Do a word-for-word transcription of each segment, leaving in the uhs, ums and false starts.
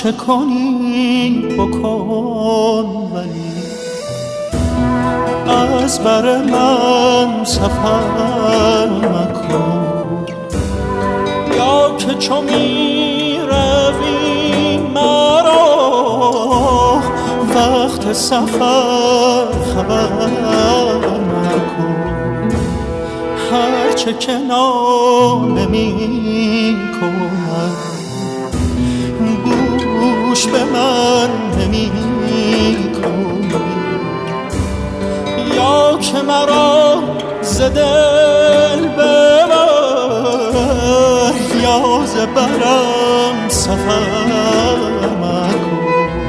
چه کنی بکن ولی از بر من سفر مکن، یا که چو می روی مرا وقت سفر خبر مکن. هرچه که ناله می کنم گوش به من نمی کنی، یا که مرا ز دل ببر یا ز برم سفر مکن.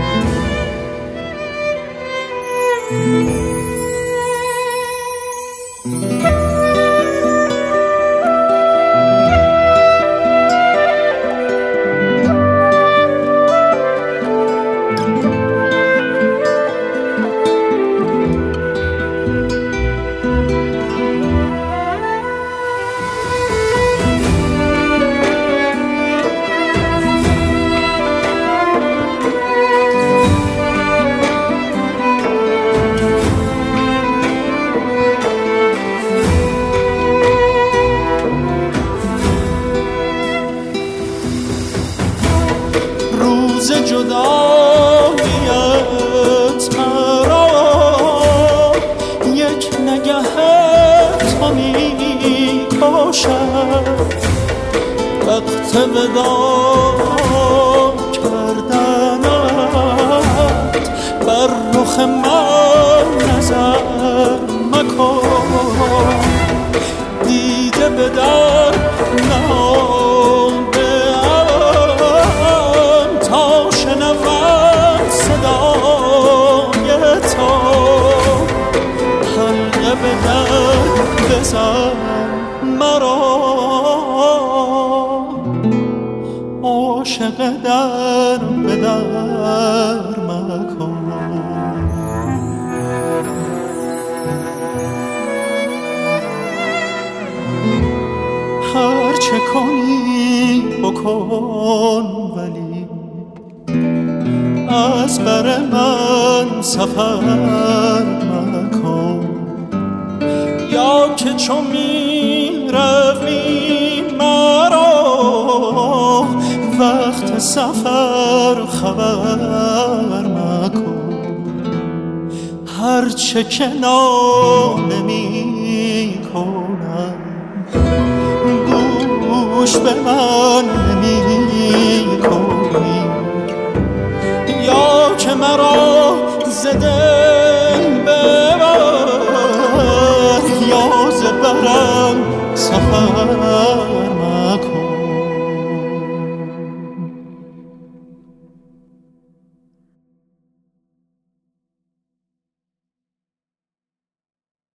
روز جداییت مرا یک نگه تو می کشد، وقت وداع کردنت بر رخ من نظر مکن. دیده به در نهادم تا شنوم صدای تو، حلقه به در بزن مرا عاشق در به در مکن. هر چه کنی بکن ولی از بر من سفر مکن، یا که چو می روی مرا وقت سفر خبر مکن. هر چه که ناله می کنم گوش به من نمی کنی، یا که مرا ز دل ببر یا ز برم سفر